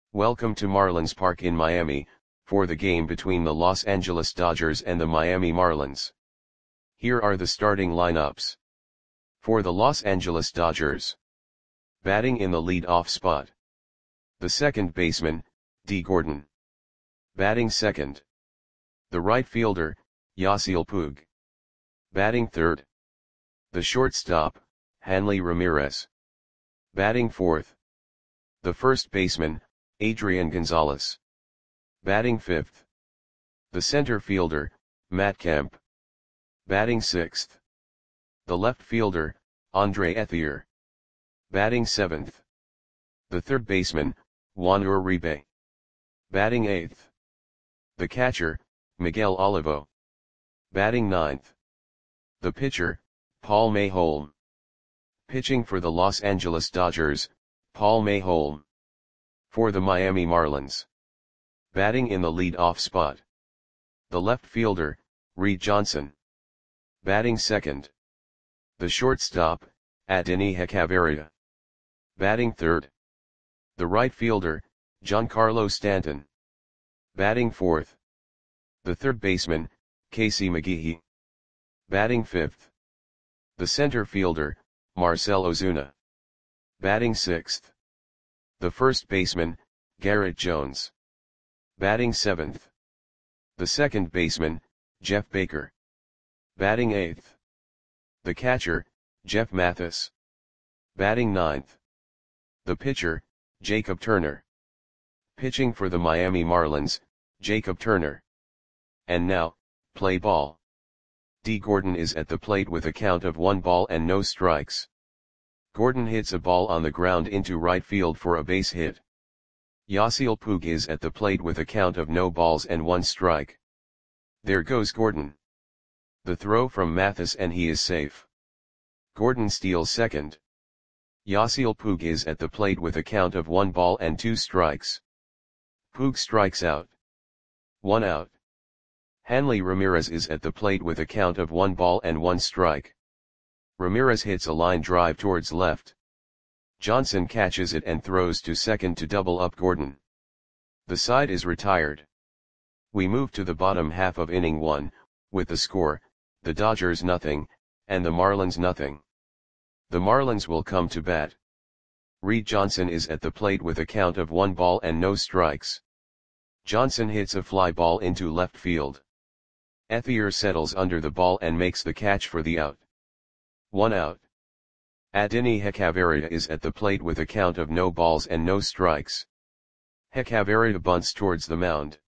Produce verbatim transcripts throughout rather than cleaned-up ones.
Welcome to Marlins Park in Miami, for the game between the Los Angeles Dodgers and the Miami Marlins. Here are the starting lineups. For the Los Angeles Dodgers. Batting in the lead-off spot. The second baseman, Dee Gordon. Batting second. The right fielder, Yasiel Puig. Batting third. The shortstop, Hanley Ramirez. Batting fourth. The first baseman, Adrian Gonzalez. Batting fifth. The center fielder, Matt Kemp. Batting sixth. The left fielder, Andre Ethier. Batting seventh. The third baseman, Juan Uribe. Batting eighth. The catcher, Miguel Olivo. Batting ninth. The pitcher, Paul Mayholm. Pitching for the Los Angeles Dodgers, Paul Mayholm. For the Miami Marlins. Batting in the lead-off spot. The left fielder, Reed Johnson. Batting second. The shortstop, Adeiny Hechavarria. Batting third. The right fielder, Giancarlo Stanton. Batting fourth. The third baseman, Casey McGehee. Batting fifth. The center fielder, Marcell Ozuna. Batting sixth. The first baseman, Garrett Jones. Batting seventh. The second baseman, Jeff Baker. Batting eighth. The catcher, Jeff Mathis. Batting ninth. The pitcher, Jacob Turner. Pitching for the Miami Marlins, Jacob Turner. And now, play ball. Dee Gordon is at the plate with a count of one ball and no strikes. Gordon hits a ball on the ground into right field for a base hit. Yasiel Puig is at the plate with a count of no balls and one strike. There goes Gordon. The throw from Mathis and he is safe. Gordon steals second. Yasiel Puig is at the plate with a count of one ball and two strikes. Puig strikes out. One out. Hanley Ramirez is at the plate with a count of one ball and one strike. Ramirez hits a line drive towards left. Johnson catches it and throws to second to double up Gordon. The side is retired. We move to the bottom half of inning one, with the score, the Dodgers nothing, and the Marlins nothing. The Marlins will come to bat. Reed Johnson is at the plate with a count of one ball and no strikes. Johnson hits a fly ball into left field. Ethier settles under the ball and makes the catch for the out. One out. Adeiny Hechavarria is at the plate with a count of no balls and no strikes. Hechavarria bunts towards the mound.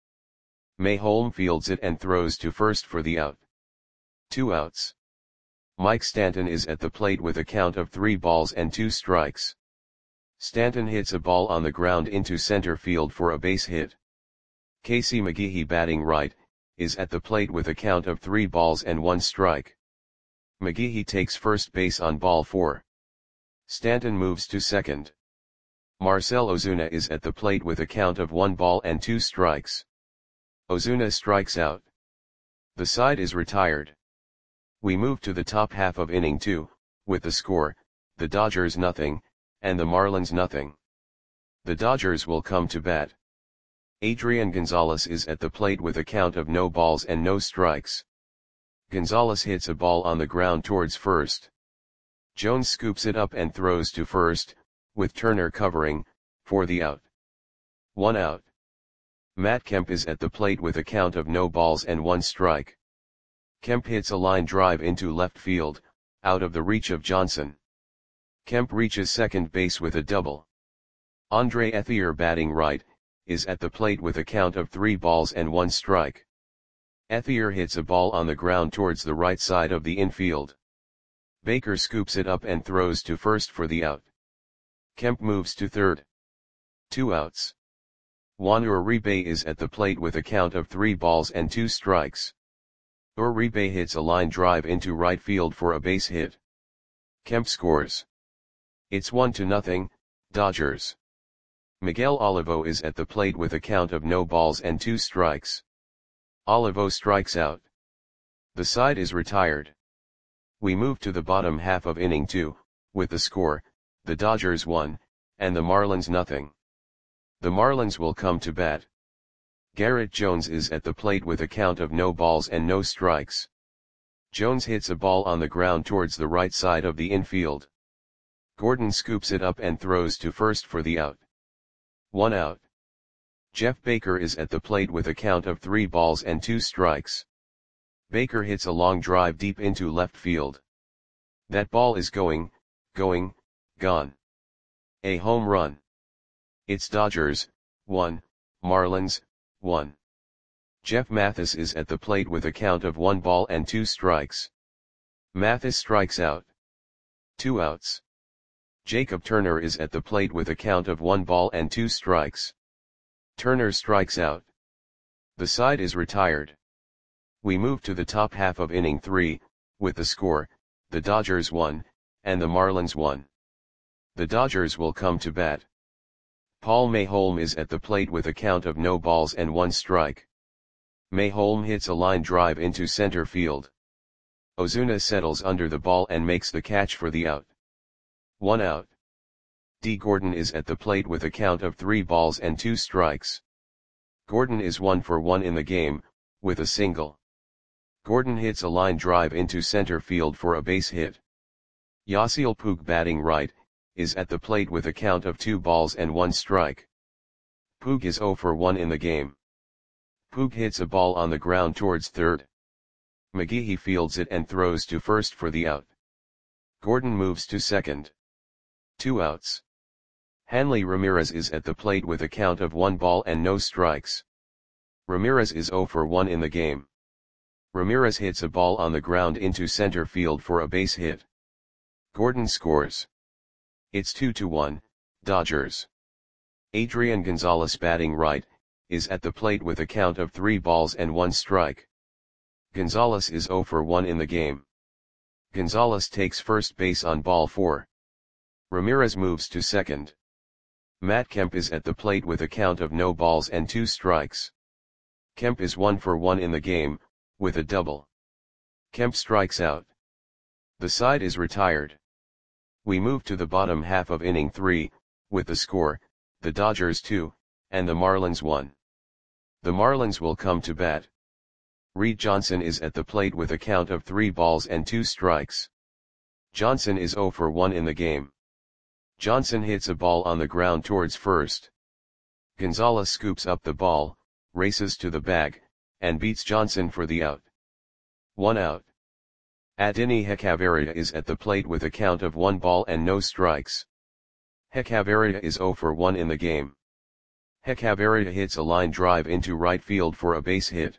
Mayholm fields it and throws to first for the out. Two outs. Mike Stanton is at the plate with a count of three balls and two strikes. Stanton hits a ball on the ground into center field for a base hit. Casey McGehee, batting right, is at the plate with a count of three balls and one strike. McGehee takes first base on ball four. Stanton moves to second. Marcell Ozuna is at the plate with a count of one ball and two strikes. Ozuna strikes out. The side is retired. We move to the top half of inning two, with the score, the Dodgers nothing, and the Marlins nothing. The Dodgers will come to bat. Adrian Gonzalez is at the plate with a count of no balls and no strikes. Gonzalez hits a ball on the ground towards first. Jones scoops it up and throws to first, with Turner covering, for the out. One out. Matt Kemp is at the plate with a count of no balls and one strike. Kemp hits a line drive into left field, out of the reach of Johnson. Kemp reaches second base with a double. Andre Ethier, batting right, is at the plate with a count of three balls and one strike. Ethier hits a ball on the ground towards the right side of the infield. Baker scoops it up and throws to first for the out. Kemp moves to third. Two outs. Juan Uribe is at the plate with a count of three balls and two strikes. Uribe hits a line drive into right field for a base hit. Kemp scores. It's one to nothing, Dodgers. Miguel Olivo is at the plate with a count of no balls and two strikes. Olivo strikes out. The side is retired. We move to the bottom half of inning two, with the score, the Dodgers one, and the Marlins nothing. The Marlins will come to bat. Garrett Jones is at the plate with a count of no balls and no strikes. Jones hits a ball on the ground towards the right side of the infield. Gordon scoops it up and throws to first for the out. One out. Jeff Baker is at the plate with a count of three balls and two strikes. Baker hits a long drive deep into left field. That ball is going, going, gone. A home run. It's Dodgers, one, Marlins, one. Jeff Mathis is at the plate with a count of one ball and two strikes. Mathis strikes out. Two outs. Jacob Turner is at the plate with a count of one ball and two strikes. Turner strikes out. The side is retired. We move to the top half of inning three, with the score, the Dodgers won, and the Marlins won. The Dodgers will come to bat. Paul Mayholm is at the plate with a count of no balls and one strike. Mayholm hits a line drive into center field. Ozuna settles under the ball and makes the catch for the out. One out. D. Gordon is at the plate with a count of three balls and two strikes. Gordon is one for one in the game, with a single. Gordon hits a line drive into center field for a base hit. Yasiel Puig, batting right, is at the plate with a count of two balls and one strike. Puig is zero for one in the game. Puig hits a ball on the ground towards third. McGehee fields it and throws to first for the out. Gordon moves to second. Two outs. Hanley Ramirez is at the plate with a count of one ball and no strikes. Ramirez is zero for one in the game. Ramirez hits a ball on the ground into center field for a base hit. Gordon scores. It's two to one, Dodgers. Adrian Gonzalez, batting right, is at the plate with a count of three balls and one strike. Gonzalez is zero for one in the game. Gonzalez takes first base on ball four. Ramirez moves to second. Matt Kemp is at the plate with a count of no balls and two strikes. Kemp is one for one in the game, with a double. Kemp strikes out. The side is retired. We move to the bottom half of inning three, with the score, the Dodgers two, and the Marlins one. The Marlins will come to bat. Reed Johnson is at the plate with a count of three balls and two strikes. Johnson is zero for one in the game. Johnson hits a ball on the ground towards first. Gonzalez scoops up the ball, races to the bag, and beats Johnson for the out. One out. Adeiny Hechavarria is at the plate with a count of one ball and no strikes. Hechavarria is zero for one in the game. Hechavarria hits a line drive into right field for a base hit.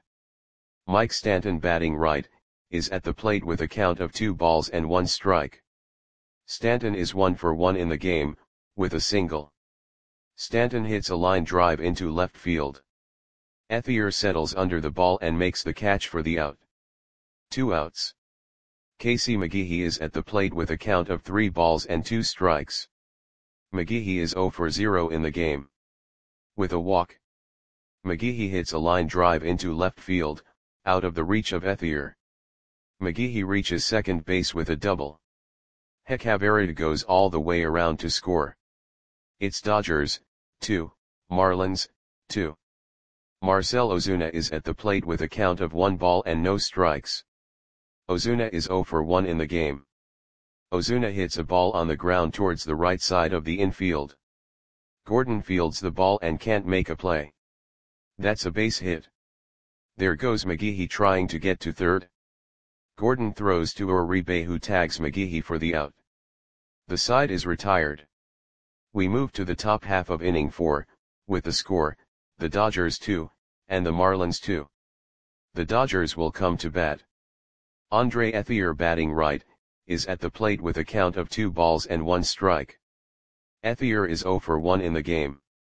Mike Stanton, batting right, is at the plate with a count of two balls and one strike. Stanton is one for one in the game, with a single. Stanton hits a line drive into left field. Ethier settles under the ball and makes the catch for the out. Two outs. Casey McGehee is at the plate with a count of three balls and two strikes. McGehee is zero for zero in the game. With a walk. McGehee hits a line drive into left field, out of the reach of Ethier. McGehee reaches second base with a double. Hechavarria goes all the way around to score. It's Dodgers, two, Marlins, two. Marcell Ozuna is at the plate with a count of one ball and no strikes. Ozuna is zero for one in the game. Ozuna hits a ball on the ground towards the right side of the infield. Gordon fields the ball and can't make a play. That's a base hit. There goes McGehee trying to get to third. Gordon throws to Uribe, who tags McGehee for the out. The side is retired. We move to the top half of inning four, with the score, the Dodgers two, and the Marlins two. The Dodgers will come to bat. Andre Ethier, batting right, is at the plate with a count of two balls and one strike. Ethier is zero for one in the game.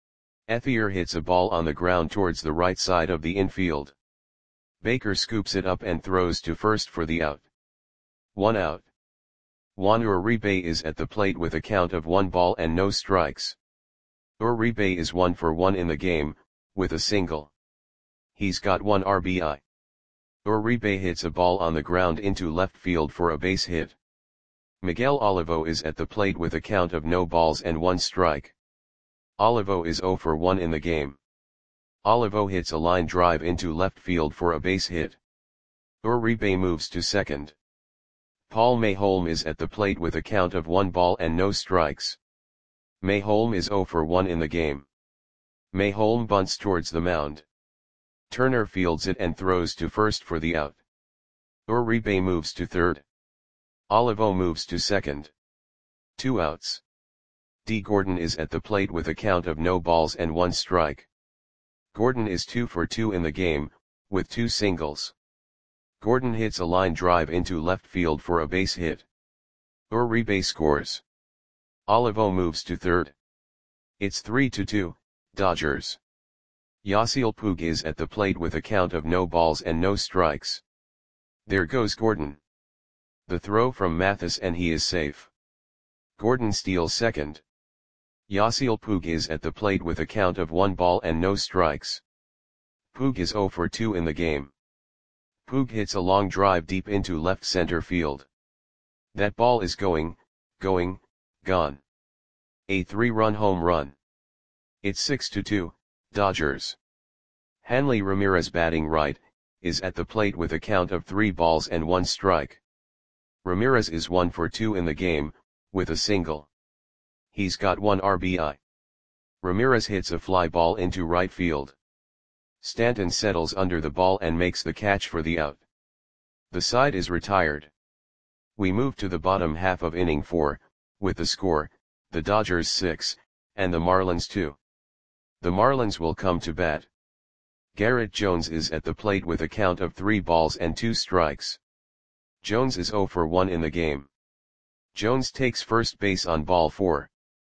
Ethier hits a ball on the ground towards the right side of the infield. Baker scoops it up and throws to first for the out. One out. Juan Uribe is at the plate with a count of one ball and no strikes. Uribe is one for one in the game, with a single. He's got one R B I. Uribe hits a ball on the ground into left field for a base hit. Miguel Olivo is at the plate with a count of no balls and one strike. Olivo is zero for one in the game. Olivo hits a line drive into left field for a base hit. Uribe moves to second. Paul Mayholm is at the plate with a count of one ball and no strikes. Mayholm is zero for one in the game. Mayholm bunts towards the mound. Turner fields it and throws to first for the out. Uribe moves to third. Olivo moves to second. Two outs. D. Gordon is at the plate with a count of no balls and one strike. Gordon is two for two in the game, with two singles. Gordon hits a line drive into left field for a base hit. Uribe scores. Olivo moves to third. It's three to two, Dodgers. Yasiel Puig is at the plate with a count of no balls and no strikes. There goes Gordon. The throw from Mathis and he is safe. Gordon steals second. Yasiel Puig is at the plate with a count of one ball and no strikes. Puig is zero for two in the game. Puig hits a long drive deep into left center field. That ball is going, going, gone. A three-run home run. It's six to two, Dodgers. Hanley Ramirez, batting right, is at the plate with a count of three balls and one strike. Ramirez is one for two in the game, with a single. He's got one R B I. Ramirez hits a fly ball into right field. Stanton settles under the ball and makes the catch for the out. The side is retired. We move to the bottom half of inning four, with the score, the Dodgers six, and the Marlins two. The Marlins will come to bat. Garrett Jones is at the plate with a count of three balls and two strikes. Jones is zero for one in the game. Jones takes first base on ball four.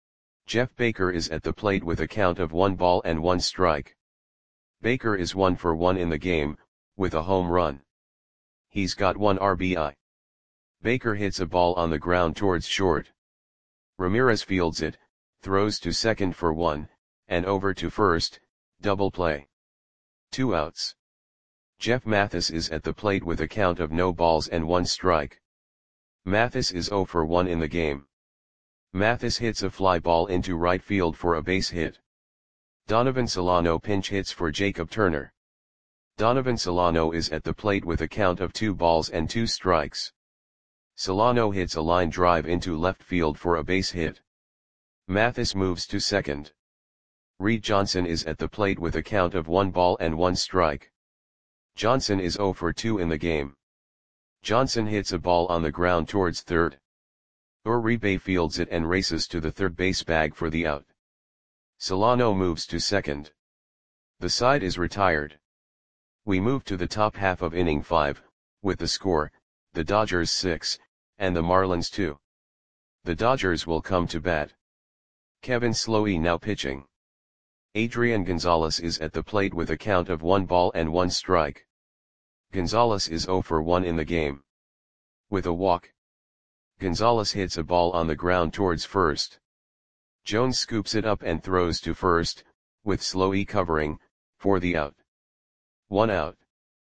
Jeff Baker is at the plate with a count of one ball and one strike. Baker is one for one in the game, with a home run. He's got one R B I. Baker hits a ball on the ground towards short. Ramirez fields it, throws to second for one, and over to first, double play. Two outs. Jeff Mathis is at the plate with a count of no balls and one strike. Mathis is zero for one in the game. Mathis hits a fly ball into right field for a base hit. Donovan Solano pinch hits for Jacob Turner. Donovan Solano is at the plate with a count of two balls and two strikes. Solano hits a line drive into left field for a base hit. Mathis moves to second. Reed Johnson is at the plate with a count of one ball and one strike. Johnson is zero for two in the game. Johnson hits a ball on the ground towards third. Uribe fields it and races to the third base bag for the out. Solano moves to second. The side is retired. We move to the top half of inning five, with the score, the Dodgers six, and the Marlins two. The Dodgers will come to bat. Kevin Slowey now pitching. Adrian Gonzalez is at the plate with a count of one ball and one strike. Gonzalez is zero for one in the game. With a walk. Gonzalez hits a ball on the ground towards first. Jones scoops it up and throws to first, with Slowey covering, for the out. One out.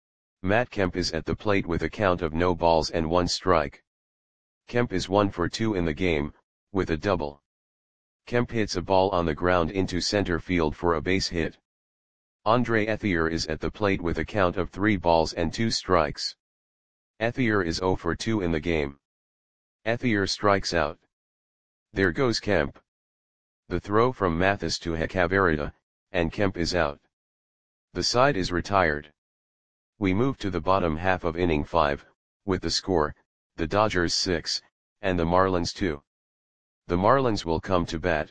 Matt Kemp is at the plate with a count of no balls and one strike. Kemp is one for two in the game, with a double. Kemp hits a ball on the ground into center field for a base hit. Andre Ethier is at the plate with a count of three balls and two strikes. Ethier is zero for two in the game. Ethier strikes out. There goes Kemp. The throw from Mathis to Hechavarria, and Kemp is out. The side is retired. We move to the bottom half of inning five, with the score, the Dodgers six, and the Marlins two. The Marlins will come to bat.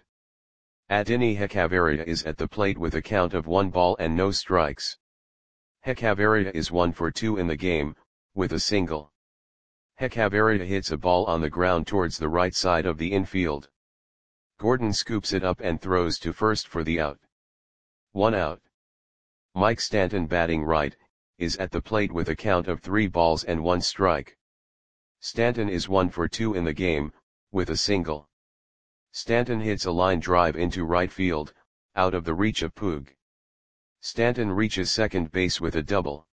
Adeiny Hechavarria is at the plate with a count of one ball and no strikes. Hechavarria is one for two in the game, with a single. Hechavarria hits a ball on the ground towards the right side of the infield. Gordon scoops it up and throws to first for the out. One out. Mike Stanton, batting right, is at the plate with a count of three balls and one strike. Stanton is one for two in the game, with a single. Stanton hits a line drive into right field, out of the reach of Puig. Stanton reaches second base with a double.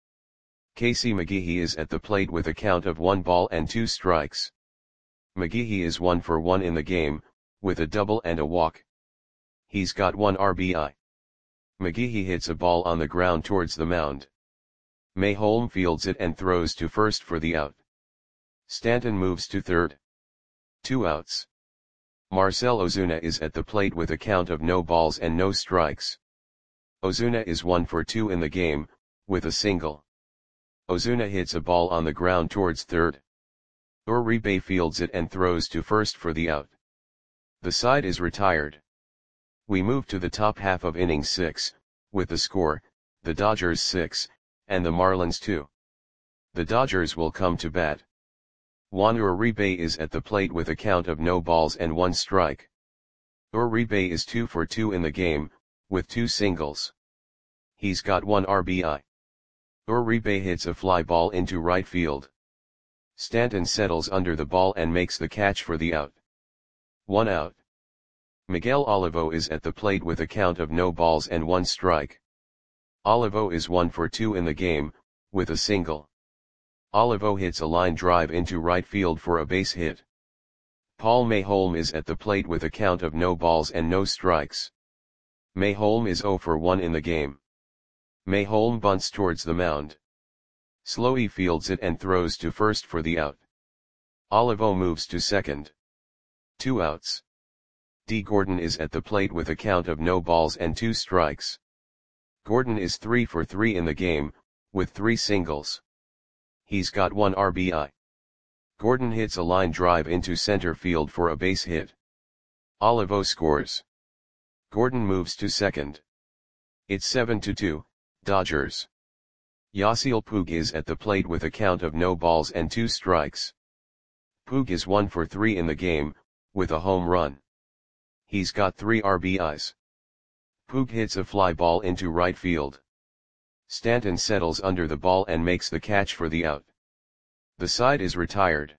Casey McGehee is at the plate with a count of one ball and two strikes. McGehee is one for one in the game, with a double and a walk. He's got one R B I. McGehee hits a ball on the ground towards the mound. Mayholm fields it and throws to first for the out. Stanton moves to third. Two outs. Marcell Ozuna is at the plate with a count of no balls and no strikes. Ozuna is one for two in the game, with a single. Ozuna hits a ball on the ground towards third. Uribe fields it and throws to first for the out. The side is retired. We move to the top half of inning six, with the score, the Dodgers six, and the Marlins two. The Dodgers will come to bat. Juan Uribe is at the plate with a count of no balls and one strike. Uribe is two for two in the game, with two singles. He's got one R B I. Uribe hits a fly ball into right field. Stanton settles under the ball and makes the catch for the out. One out. Miguel Olivo is at the plate with a count of no balls and one strike. Olivo is one for two in the game, with a single. Olivo hits a line drive into right field for a base hit. Paul Mayholm is at the plate with a count of no balls and no strikes. Mayholm is zero for one in the game. Mayholm bunts towards the mound. Slowey fields it and throws to first for the out. Olivo moves to second. Two outs. D. Gordon is at the plate with a count of no balls and two strikes. Gordon is three for three in the game, with three singles. He's got one R B I. Gordon hits a line drive into center field for a base hit. Olivo scores. Gordon moves to second. It's seven to two, Dodgers. Yasiel Puig is at the plate with a count of no balls and two strikes. Puig is one for three in the game, with a home run. He's got three R B Is. Puig hits a fly ball into right field. Stanton settles under the ball and makes the catch for the out. The side is retired.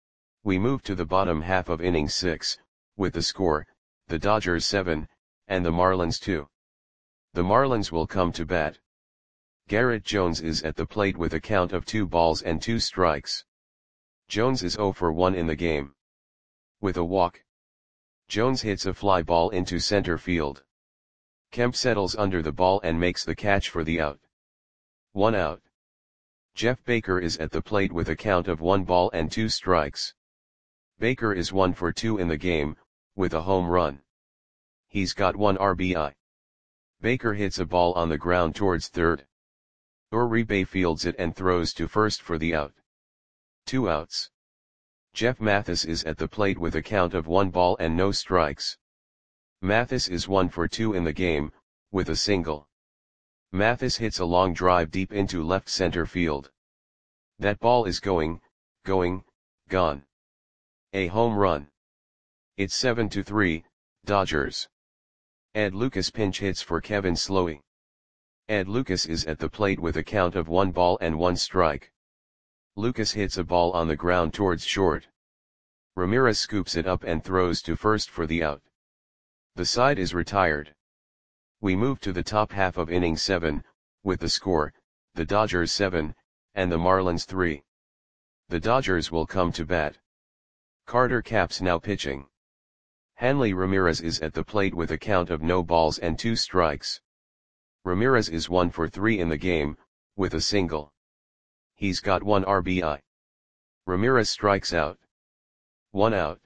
We move to the bottom half of inning six, with the score, the Dodgers seven, and the Marlins two. The Marlins will come to bat. Garrett Jones is at the plate with a count of two balls and two strikes. Jones is zero for one in the game. With a walk. Jones hits a fly ball into center field. Kemp settles under the ball and makes the catch for the out. One out. Jeff Baker is at the plate with a count of one ball and two strikes. Baker is one for two in the game, with a home run. He's got one R B I. Baker hits a ball on the ground towards third. Uribe fields it and throws to first for the out. Two outs. Jeff Mathis is at the plate with a count of one ball and no strikes. Mathis is one for two in the game, with a single. Mathis hits a long drive deep into left center field. That ball is going, going, gone. A home run. It's seven to three, Dodgers. Ed Lucas pinch hits for Kevin Slowey. Ed Lucas is at the plate with a count of one ball and one strike. Lucas hits a ball on the ground towards short. Ramirez scoops it up and throws to first for the out. The side is retired. We move to the top half of inning seven, with the score, the Dodgers seven, and the Marlins three. The Dodgers will come to bat. Carter Capps now pitching. Hanley Ramirez is at the plate with a count of no balls and two strikes. Ramirez is one for three in the game, with a single. He's got one R B I. Ramirez strikes out. One out.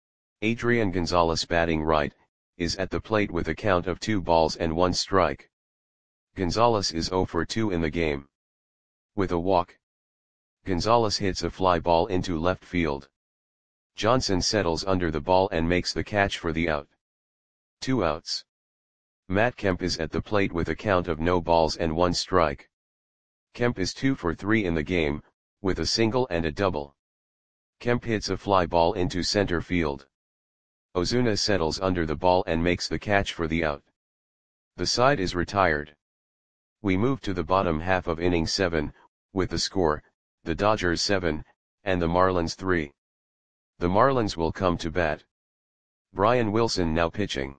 Adrian Gonzalez batting right, is at the plate with a count of two balls and one strike. Gonzalez is zero for two in the game. With a walk. Gonzalez hits a fly ball into left field. Johnson settles under the ball and makes the catch for the out. Two outs. Matt Kemp is at the plate with a count of no balls and one strike. Kemp is two for three in the game, with a single and a double. Kemp hits a fly ball into center field. Ozuna settles under the ball and makes the catch for the out. The side is retired. We move to the bottom half of inning seven, with the score, the Dodgers seven, and the Marlins three. The Marlins will come to bat. Brian Wilson now pitching.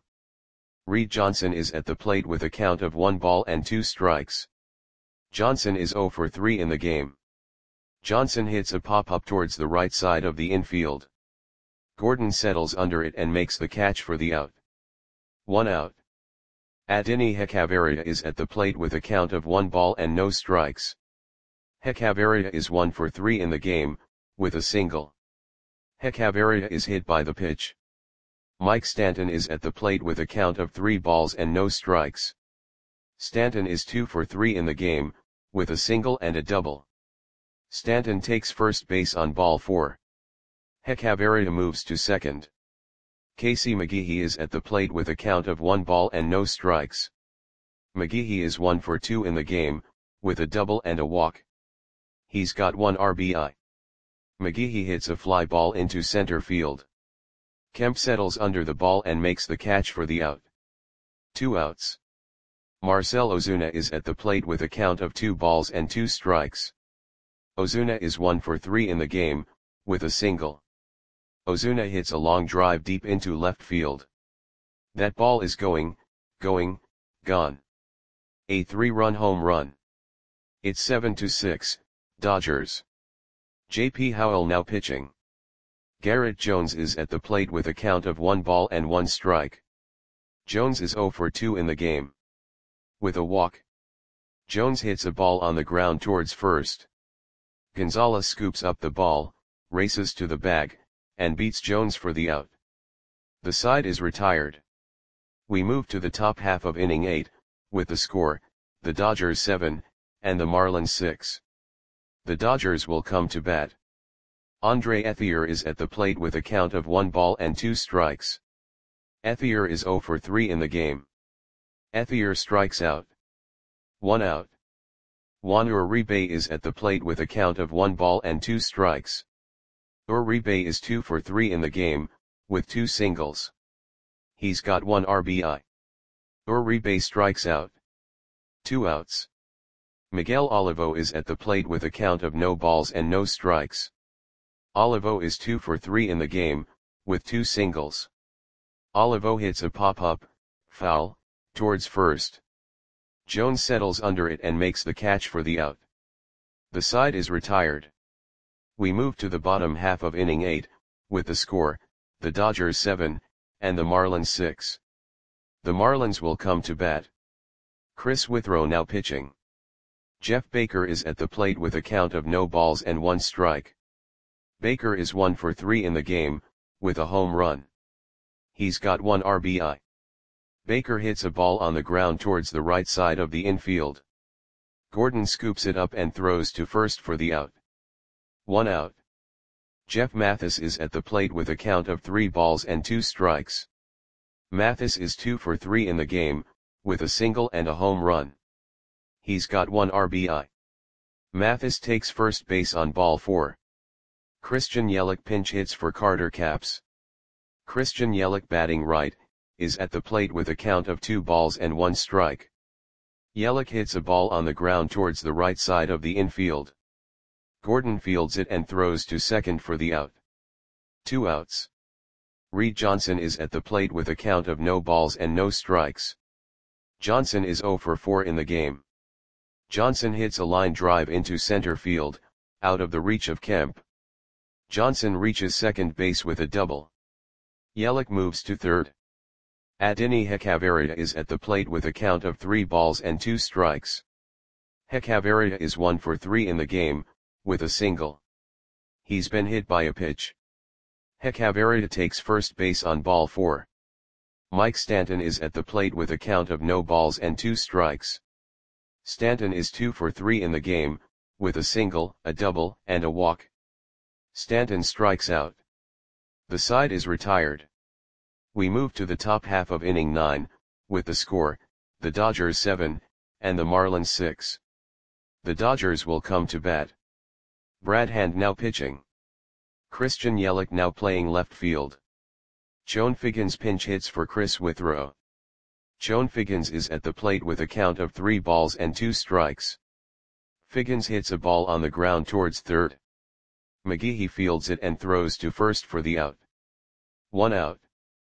Reed Johnson is at the plate with a count of one ball and two strikes. Johnson is zero for three in the game. Johnson hits a pop-up towards the right side of the infield. Gordon settles under it and makes the catch for the out. One out. Adini Hechavarria is at the plate with a count of one ball and no strikes. Hechavarria is one for three in the game, with a single. Hechavarria is hit by the pitch. Mike Stanton is at the plate with a count of three balls and no strikes. Stanton is two for three in the game, with a single and a double. Stanton takes first base on ball four. Hechavarria moves to second. Casey McGehee is at the plate with a count of one ball and no strikes. McGehee is one for two in the game, with a double and a walk. He's got one R B I. McGehee hits a fly ball into center field. Kemp settles under the ball and makes the catch for the out. Two outs. Marcell Ozuna is at the plate with a count of two balls and two strikes. Ozuna is one for three in the game, with a single. Ozuna hits a long drive deep into left field. That ball is going, going, gone. A three-run home run. It's seven to six, Dodgers. J P Howell now pitching. Garrett Jones is at the plate with a count of one ball and one strike. Jones is zero for two in the game. With a walk. Jones hits a ball on the ground towards first. Gonzalez scoops up the ball, races to the bag, and beats Jones for the out. The side is retired. We move to the top half of inning eight, with the score, the Dodgers seven, and the Marlins six. The Dodgers will come to bat. Andre Ethier is at the plate with a count of one ball and two strikes. Ethier is zero for three in the game. Ethier strikes out. One out. Juan Uribe is at the plate with a count of one ball and two strikes. Uribe is two for three in the game, with two singles. He's got one R B I. Uribe strikes out. Two outs. Miguel Olivo is at the plate with a count of no balls and no strikes. Olivo is two for three in the game, with two singles. Olivo hits a pop-up, foul, towards first. Jones settles under it and makes the catch for the out. The side is retired. We move to the bottom half of inning eight, with the score, the Dodgers seven, and the Marlins six. The Marlins will come to bat. Chris Withrow now pitching. Jeff Baker is at the plate with a count of no balls and one strike. Baker is one for three in the game, with a home run. He's got one R B I. Baker hits a ball on the ground towards the right side of the infield. Gordon scoops it up and throws to first for the out. One out. Jeff Mathis is at the plate with a count of three balls and two strikes. Mathis is two for three in the game, with a single and a home run. He's got one R B I. Mathis takes first base on ball four. Christian Yelich pinch hits for Carter Capps. Christian Yelich batting right, is at the plate with a count of two balls and one strike. Yelich hits a ball on the ground towards the right side of the infield. Gordon fields it and throws to second for the out. Two outs. Reed Johnson is at the plate with a count of no balls and no strikes. Johnson is zero for four in the game. Johnson hits a line drive into center field, out of the reach of Kemp. Johnson reaches second base with a double. Yelich moves to third. Adini Hechavarria is at the plate with a count of three balls and two strikes. Hechavarria is one for three in the game, with a single. He's been hit by a pitch. Hechavarria takes first base on ball four. Mike Stanton is at the plate with a count of no balls and two strikes. Stanton is two for three in the game, with a single, a double, and a walk. Stanton strikes out. The side is retired. We move to the top half of inning nine, with the score, the Dodgers seven, and the Marlins six. The Dodgers will come to bat. Brad Hand now pitching. Christian Yelich now playing left field. Chone Figgins pinch hits for Chris Withrow. Chone Figgins is at the plate with a count of three balls and two strikes. Figgins hits a ball on the ground towards third. McGehee fields it and throws to first for the out. One out.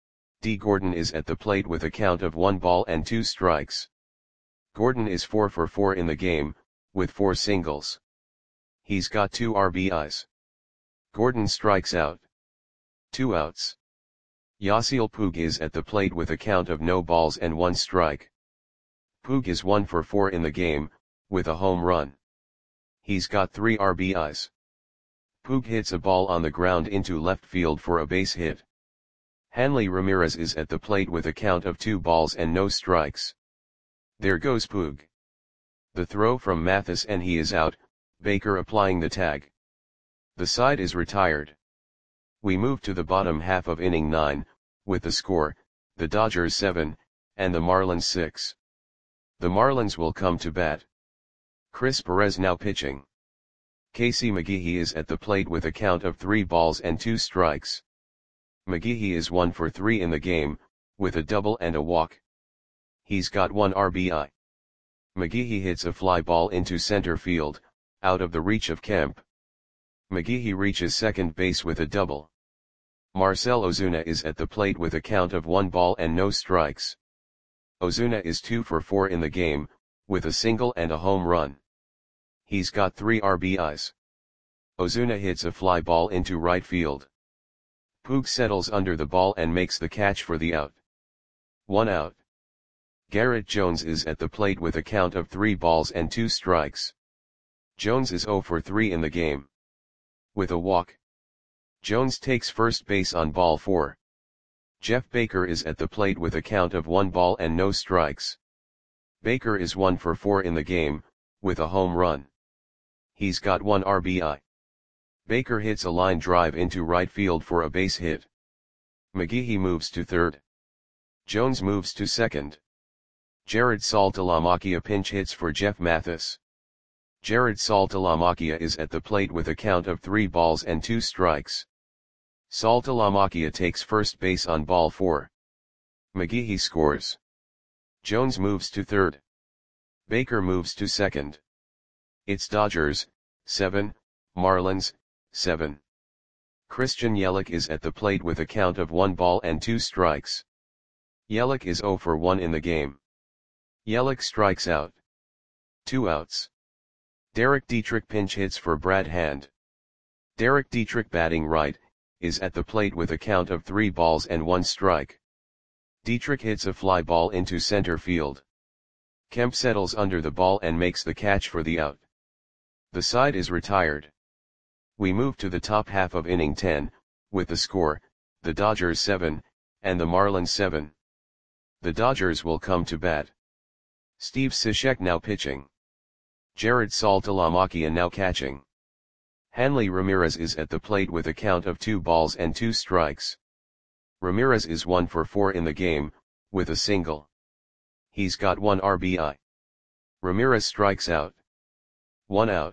D. Gordon is at the plate with a count of one ball and two strikes. Gordon is four for four in the game, with four singles. He's got two R B Is. Gordon strikes out. Two outs. Yasiel Puig is at the plate with a count of no balls and one strike. Puig is one for four in the game, with a home run. He's got three R B Is. Puig hits a ball on the ground into left field for a base hit. Hanley Ramirez is at the plate with a count of two balls and no strikes. There goes Puig. The throw from Mathis and he is out, Baker applying the tag. The side is retired. We move to the bottom half of inning nine, with the score, the Dodgers seven, and the Marlins six. The Marlins will come to bat. Chris Perez now pitching. Casey McGehee is at the plate with a count of three balls and two strikes. McGehee is one for three in the game, with a double and a walk. He's got one R B I. McGehee hits a fly ball into center field, out of the reach of Kemp. McGehee reaches second base with a double. Marcell Ozuna is at the plate with a count of one ball and no strikes. Ozuna is two for four in the game, with a single and a home run. He's got three R B Is. Ozuna hits a fly ball into right field. Puig settles under the ball and makes the catch for the out. One out. Garrett Jones is at the plate with a count of three balls and two strikes. Jones is zero for three in the game. With a walk. Jones takes first base on ball four. Jeff Baker is at the plate with a count of one ball and no strikes. Baker is one for four in the game, with a home run. He's got one R B I. Baker hits a line drive into right field for a base hit. McGehee moves to third. Jones moves to second. Jared Saltalamacchia pinch hits for Jeff Mathis. Jared Saltalamacchia is at the plate with a count of three balls and two strikes. Saltalamacchia takes first base on ball four. McGehee scores. Jones moves to third. Baker moves to second. It's Dodgers, seven, Marlins, seven. Christian Yelich is at the plate with a count of one ball and two strikes. Yelich is zero for one in the game. Yelich strikes out. Two outs. Derek Dietrich pinch hits for Brad Hand. Derek Dietrich batting right, is at the plate with a count of three balls and one strike. Dietrich hits a fly ball into center field. Kemp settles under the ball and makes the catch for the out. The side is retired. We move to the top half of inning ten, with the score, the Dodgers seven, and the Marlins seven. The Dodgers will come to bat. Steve Cishek now pitching. Jared Saltalamacchia now catching. Hanley Ramirez is at the plate with a count of two balls and two strikes. Ramirez is one for four in the game, with a single. He's got one R B I. Ramirez strikes out. One out.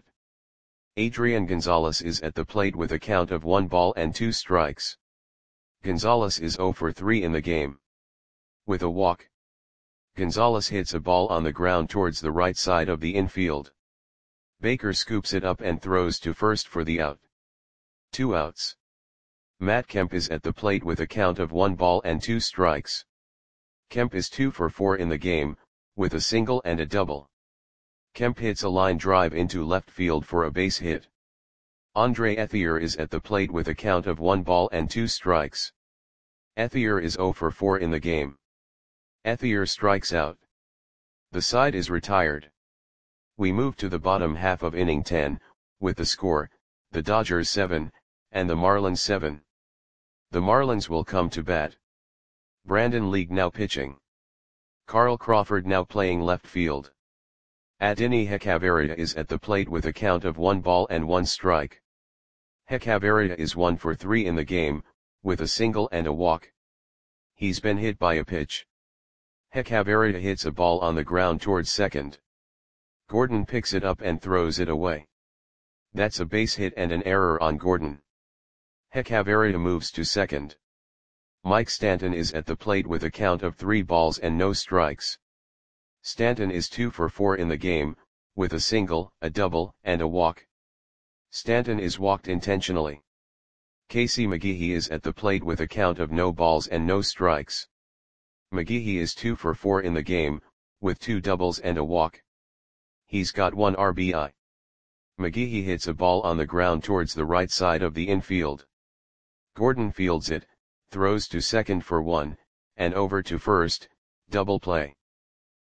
Adrian Gonzalez is at the plate with a count of one ball and two strikes. Gonzalez is zero for three in the game. With a walk. Gonzalez hits a ball on the ground towards the right side of the infield. Baker scoops it up and throws to first for the out. Two outs. Matt Kemp is at the plate with a count of one ball and two strikes. Kemp is two for four in the game, with a single and a double. Kemp hits a line drive into left field for a base hit. Andre Ethier is at the plate with a count of one ball and two strikes. Ethier is zero for four in the game. Ethier strikes out. The side is retired. We move to the bottom half of inning ten, with the score, the Dodgers seven, and the Marlins seven. The Marlins will come to bat. Brandon League now pitching. Carl Crawford now playing left field. Adeiny Hechavarria is at the plate with a count of one ball and one strike. Hechavarria is one for three in the game, with a single and a walk. He's been hit by a pitch. Hechavarria hits a ball on the ground towards second. Gordon picks it up and throws it away. That's a base hit and an error on Gordon. Hechavarria moves to second. Mike Stanton is at the plate with a count of three balls and no strikes. Stanton is two for four in the game, with a single, a double, and a walk. Stanton is walked intentionally. Casey McGehee is at the plate with a count of no balls and no strikes. McGehee is two for four in the game, with two doubles and a walk. He's got one R B I. McGehee hits a ball on the ground towards the right side of the infield. Gordon fields it, throws to second for one, and over to first, double play.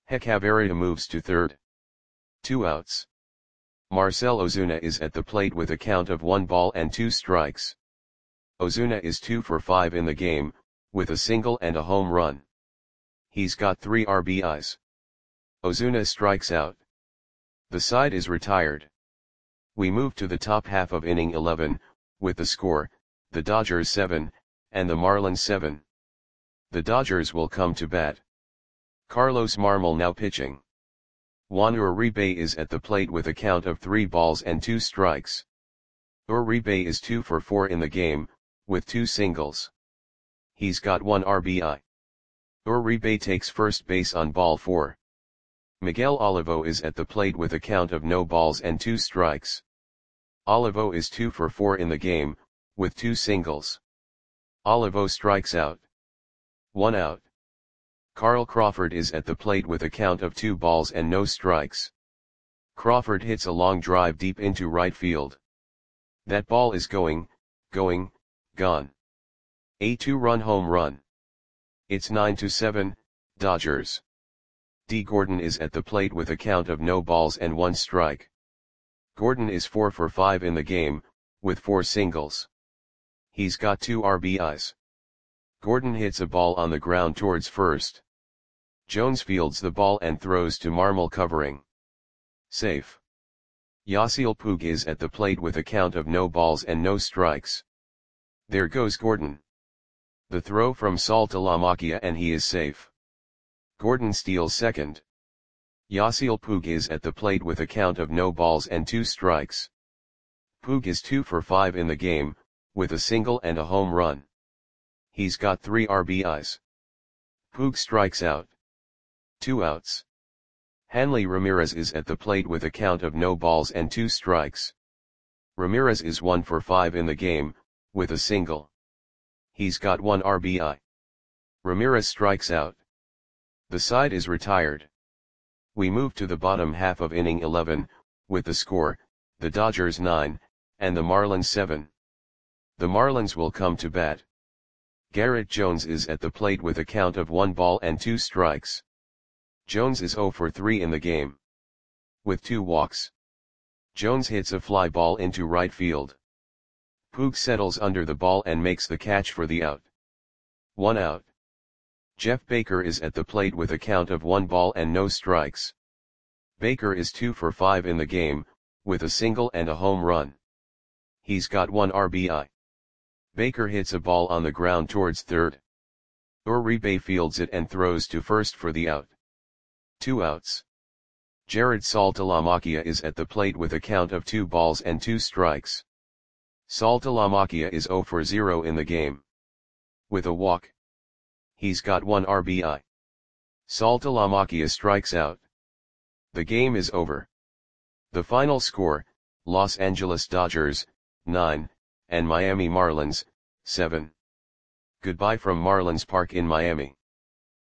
Hechavarria moves to third. Two outs. Marcell Ozuna is at the plate with a count of one ball and two strikes. Ozuna is two for five in the game, with a single and a home run. He's got three R B Is. Ozuna strikes out. The side is retired. We move to the top half of inning eleven, with the score, the Dodgers seven, and the Marlins seven. The Dodgers will come to bat. Carlos Marmol now pitching. Juan Uribe is at the plate with a count of three balls and two strikes. Uribe is two for four in the game, with two singles. He's got one R B I. Uribe takes first base on ball four. Miguel Olivo is at the plate with a count of no balls and two strikes. Olivo is two for four in the game, with two singles. Olivo strikes out. One out. Carl Crawford is at the plate with a count of two balls and no strikes. Crawford hits a long drive deep into right field. That ball is going, going, gone. A two-run home run. It's nine to seven, Dodgers. D. Gordon is at the plate with a count of no balls and one strike. Gordon is four for five in the game, with four singles. He's got two R B Is. Gordon hits a ball on the ground towards first. Jones fields the ball and throws to Marmol covering. Safe. Yasiel Puig is at the plate with a count of no balls and no strikes. There goes Gordon. The throw from Saltalamacchia and he is safe. Gordon steals second. Yasiel Puig is at the plate with a count of no balls and two strikes. Puig is two for five in the game, with a single and a home run. He's got three R B Is. Puig strikes out. Two outs. Hanley Ramirez is at the plate with a count of no balls and two strikes. Ramirez is one for five in the game, with a single. He's got one R B I. Ramirez strikes out. The side is retired. We move to the bottom half of inning eleven, with the score, the Dodgers nine, and the Marlins seven. The Marlins will come to bat. Garrett Jones is at the plate with a count of one ball and two strikes. Jones is zero for three in the game. With two walks. Jones hits a fly ball into right field. Puig settles under the ball and makes the catch for the out. One out. Jeff Baker is at the plate with a count of one ball and no strikes. Baker is two for five in the game, with a single and a home run. He's got one R B I. Baker hits a ball on the ground towards third. Uribe fields it and throws to first for the out. Two outs. Jared Saltalamacchia is at the plate with a count of two balls and two strikes. Saltalamacchia is zero for zero in the game. With a walk. He's got one R B I. Saltalamacchia strikes out. The game is over. The final score, Los Angeles Dodgers, nine, and Miami Marlins, seven. Goodbye from Marlins Park in Miami.